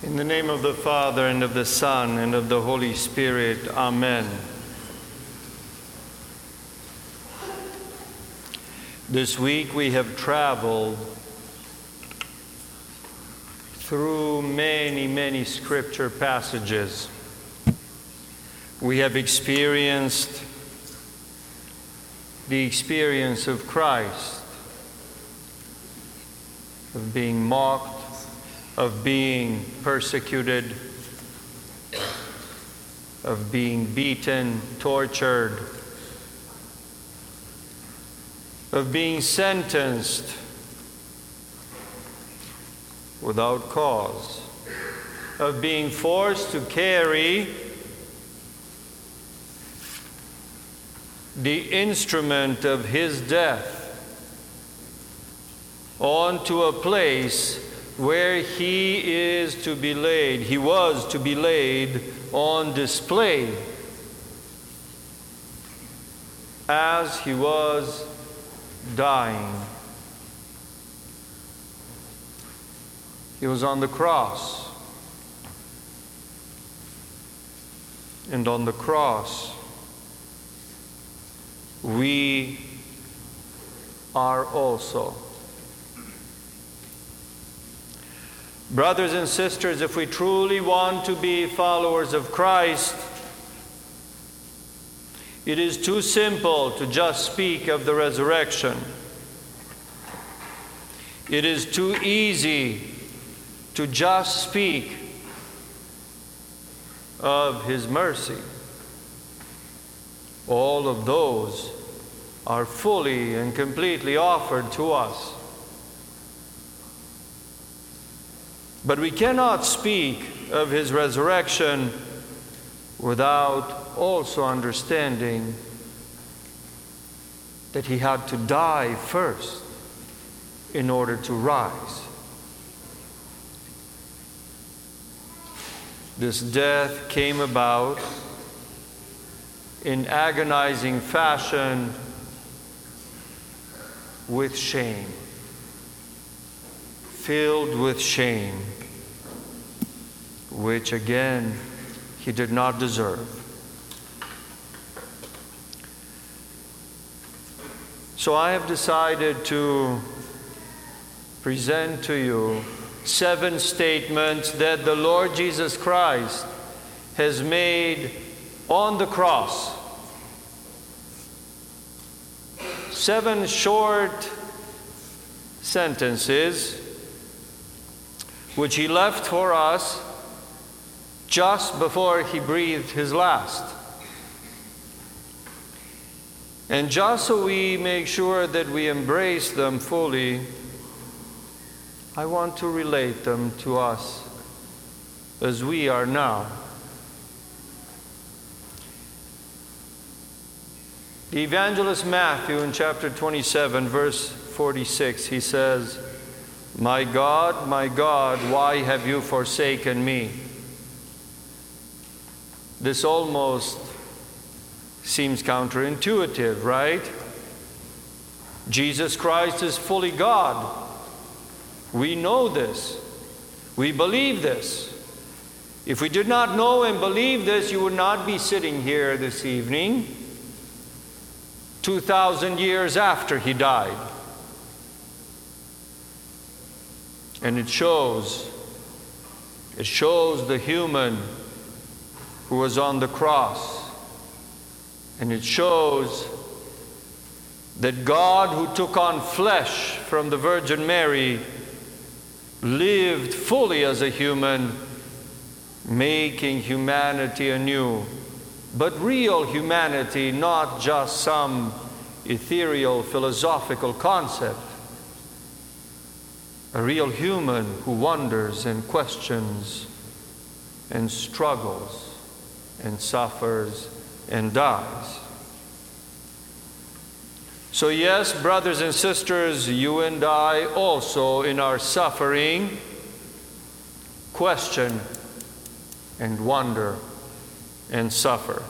In the name of the Father, and of the Son, and of the Holy Spirit. Amen. This week we have traveled through many scripture passages. We have experienced the experience of Christ, of being mocked, of being persecuted, of being beaten, tortured, of being sentenced without cause, of being forced to carry the instrument of his death onto a place where he is to be laid. He was to be laid on display as he was dying. He was on the cross. And on the cross, we are also. Brothers and sisters, if we truly want to be followers of Christ, it is too simple to just speak of the resurrection. It is too easy to just speak of his mercy. All of those are fully and completely offered to us. But we cannot speak of his resurrection without also understanding that he had to die first in order to rise. This death came about in agonizing fashion with shame. Filled with shame, which again he did not deserve. So I have decided to present to you 7 statements that the Lord Jesus Christ has made on the cross. 7 short sentences which he left for us just before he breathed his last. And just so we make sure that we embrace them fully, I want to relate them to us as we are now. The evangelist Matthew in chapter 27, verse 46, he says, my God, why have you forsaken me?" This almost seems counterintuitive, right? Jesus Christ is fully God. We know this. We believe this. If we did not know and believe this, you would not be sitting here this evening 2,000 years after he died. And it shows the human who was on the cross. And it shows that God, who took on flesh from the Virgin Mary, lived fully as a human, making humanity anew. But real humanity, not just some ethereal philosophical concept. A real human who wonders and questions and struggles and suffers and dies. So yes, brothers and sisters, you and I also in our suffering question and wonder and suffer.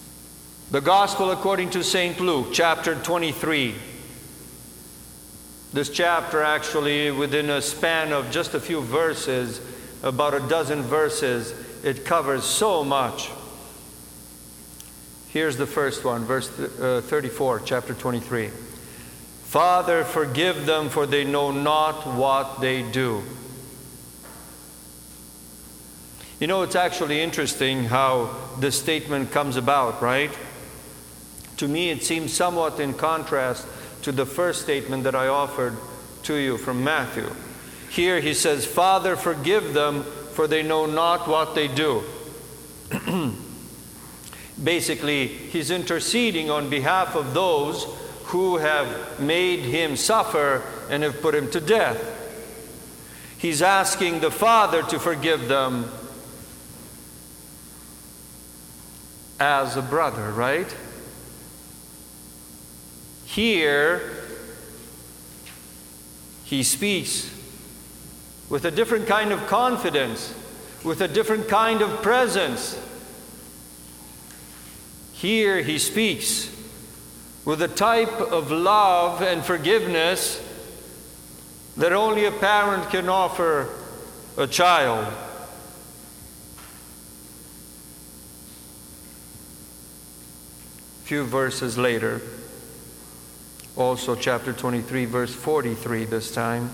The Gospel according to St. Luke, chapter 23. This chapter actually, within a span of just a few verses, about a dozen verses, it covers so much. Here's the first one, verse 34, chapter 23. Father, forgive them, for they know not what they do. You know, it's actually interesting how this statement comes about, right? To me, it seems somewhat in contrast to the first statement that I offered to you from Matthew. Here he says, Father, forgive them, for they know not what they do. Basically, he's interceding on behalf of those who have made him suffer and have put him to death. He's asking the Father to forgive them as a brother, right? Here, he speaks with a different kind of confidence, with a different kind of presence. Here he speaks with a type of love and forgiveness that only a parent can offer a child. A few verses later, also chapter 23, verse 43 this time,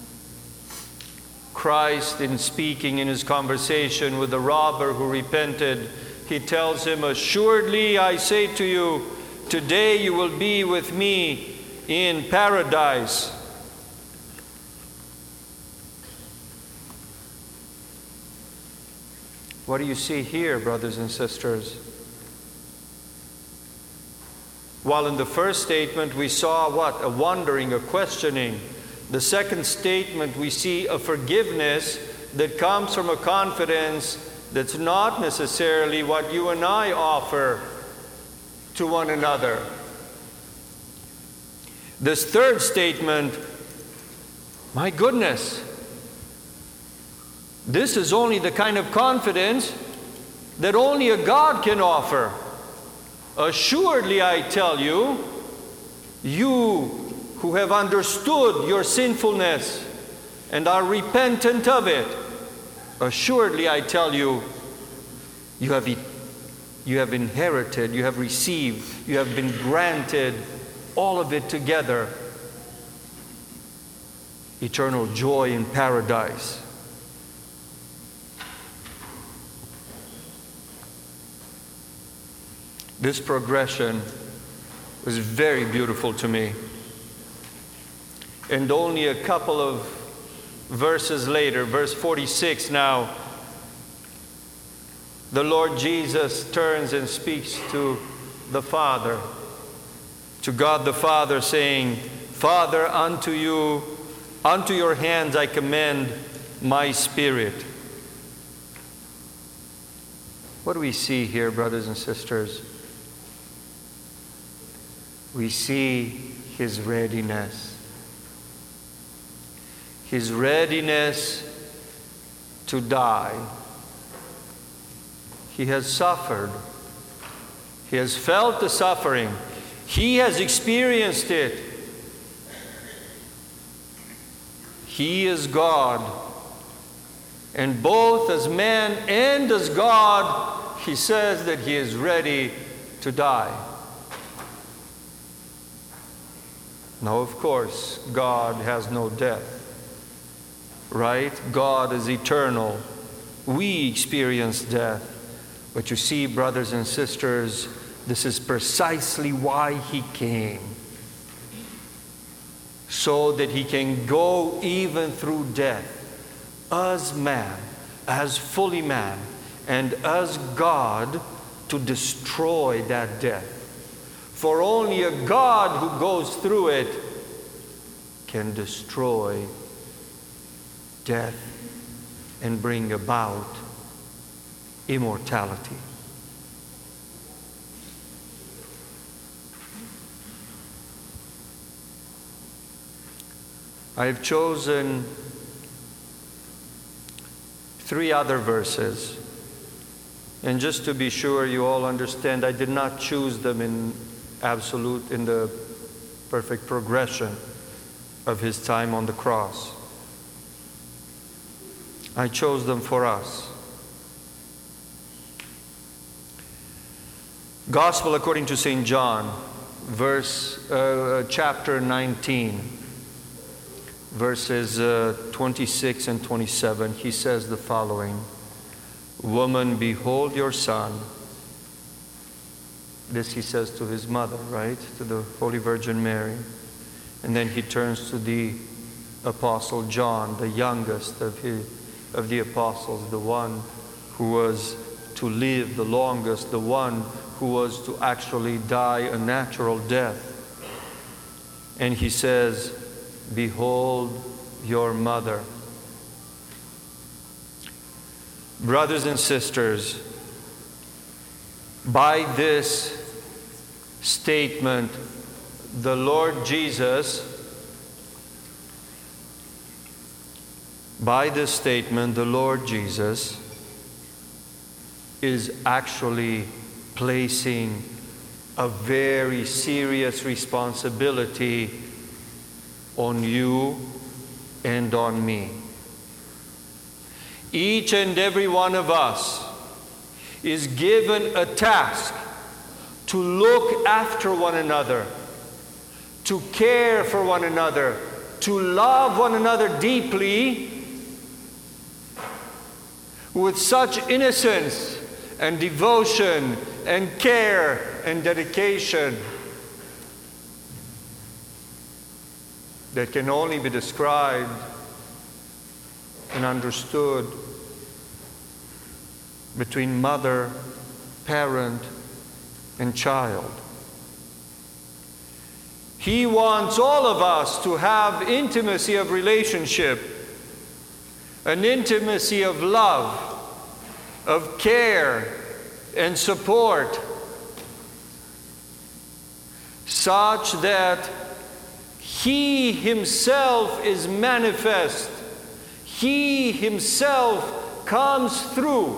Christ, in speaking in his conversation with the robber who repented, he tells him, assuredly I say to you, today you will be with me in paradise. What do you see here, brothers and sisters? While in the first statement we saw what? A wondering, a questioning. The second statement we see a forgiveness that comes from a confidence that's not necessarily what you and I offer to one another. This third statement, my goodness, this is only the kind of confidence that only a God can offer. Assuredly, I tell you, you who have understood your sinfulness and are repentant of it, assuredly, I tell you, you have inherited, you have received, you have been granted all of it together. Eternal joy in paradise. This progression was very beautiful to me. And only a couple of verses later, verse 46 now, the Lord Jesus turns and speaks to the Father, to God the Father, saying, Father, unto your hands I commend my spirit. What do we see here, brothers and sisters? We see his readiness. His readiness to die. He has suffered. He has felt the suffering. He has experienced it. He is God. And both as man and as God, he says that he is ready to die. Now, of course, God has no death. Right? God is eternal. We experience death. But you see, brothers and sisters, this is precisely why he came. So that he can go even through death as man, as fully man, and as God to destroy that death. For only a God who goes through it can destroy death and bring about immortality. I've chosen 3 other verses. And just to be sure you all understand, I did not choose them in the perfect progression. of His time on the cross. I chose them for us. Gospel according to St. John, chapter 19, verses 26 and 27. He says the following: "Woman, behold your son." This He says to His mother, right? To the Holy Virgin Mary. And then He turns to the Apostle John, the youngest of the apostles, the one who was to live the longest, the one who was to actually die a natural death. And He says, "Behold your mother." Brothers and sisters, by this statement, the Lord Jesus, is actually placing a very serious responsibility on you and on me. Each and every one of us is given a task to look after one another, to care for one another, to love one another deeply with such innocence and devotion and care and dedication that can only be described and understood between mother, parent, and child. He wants all of us to have intimacy of relationship, an intimacy of love, of care and support, such that He Himself is manifest. He Himself comes through.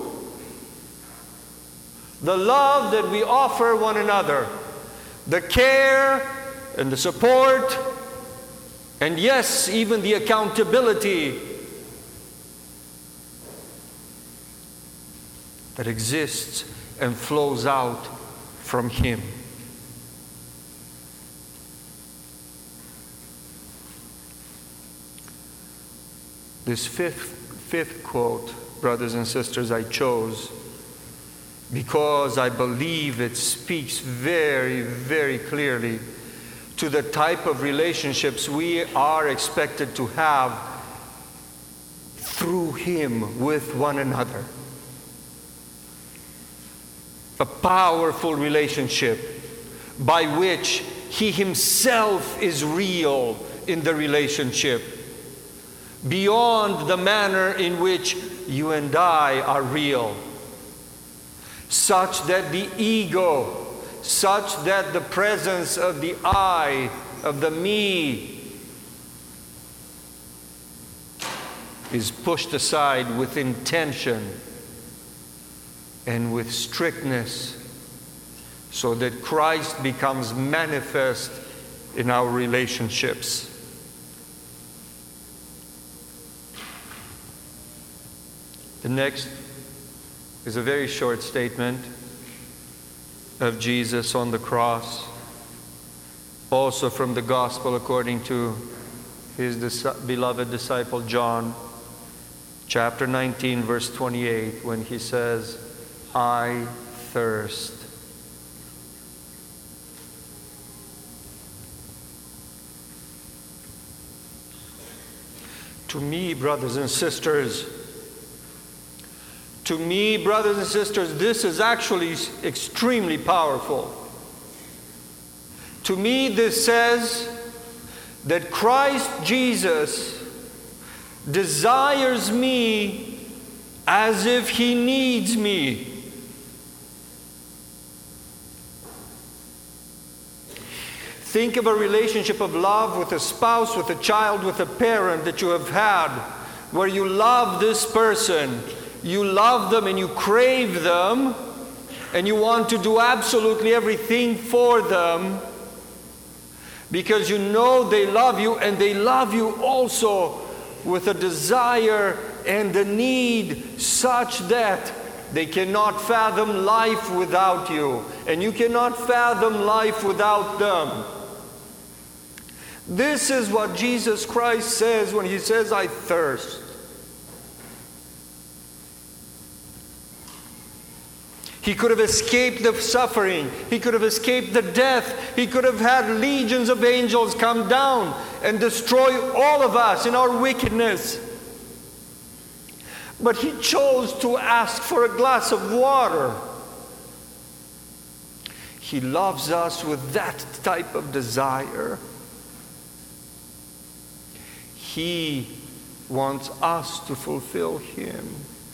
The love that we offer one another, the care and the support, and yes, even the accountability that exists and flows out from Him. This fifth quote, brothers and sisters, I chose because I believe it speaks very, very clearly to the type of relationships we are expected to have through Him with one another. A powerful relationship by which He Himself is real in the relationship, beyond the manner in which you and I are real, such that the ego, such that the presence of the I, of the me, is pushed aside with intention and with strictness, so that Christ becomes manifest in our relationships. The next is a very short statement of Jesus on the cross, also from the Gospel according to His beloved disciple John, chapter 19, verse 28, when He says, "I thirst." To me, brothers and sisters, this is actually extremely powerful. To me, this says that Christ Jesus desires me as if He needs me. Think of a relationship of love with a spouse, with a child, with a parent that you have had, where you love this person. You love them and you crave them, and you want to do absolutely everything for them. because you know they love you, and they love you also with a desire and a need such that they cannot fathom life without you, and you cannot fathom life without them. This is what Jesus Christ says when He says, I thirst. He could have escaped the suffering. He could have escaped the death. He could have had legions of angels come down and destroy all of us in our wickedness. But He chose to ask for a glass of water. He loves us with that type of desire. He wants us to fulfill Him.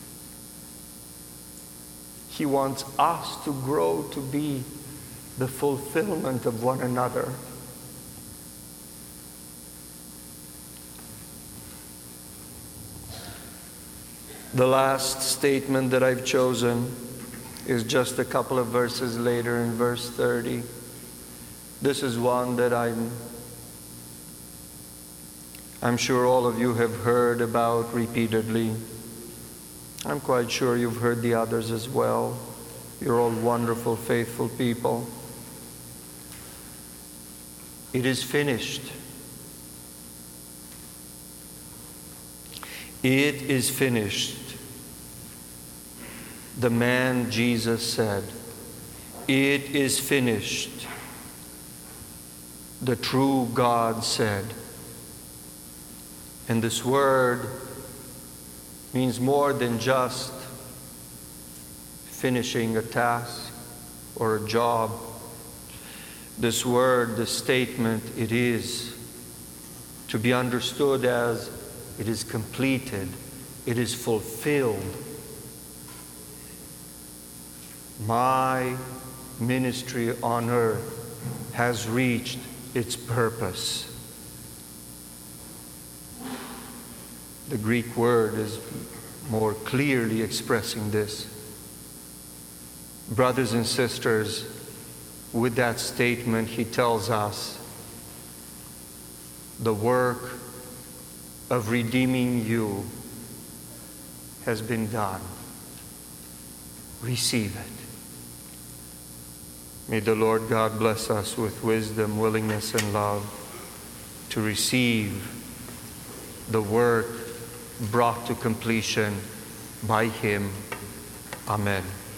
He wants us to grow to be the fulfillment of one another. The last statement that I've chosen is just a couple of verses later in verse 30. This is one that I'm sure all of you have heard about repeatedly. I'm quite sure you've heard the others as well. You're all wonderful, faithful people. It is finished. It is finished. The man Jesus said, it is finished. The true God said. And this word means more than just finishing a task or a job. This word, this statement, it is to be understood as it is completed, it is fulfilled. My ministry on earth has reached its purpose. The Greek word is more clearly expressing this. Brothers and sisters, with that statement, he tells us the work of redeeming you has been done. Receive it. May the Lord God bless us with wisdom, willingness, and love to receive the work brought to completion by Him. Amen.